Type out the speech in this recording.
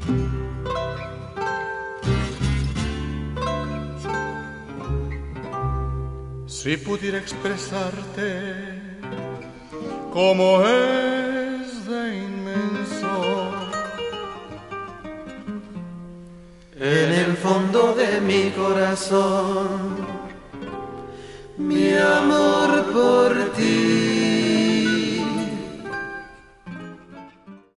Si pudiera expresarte como es de inmenso, en el fondo de mi corazón,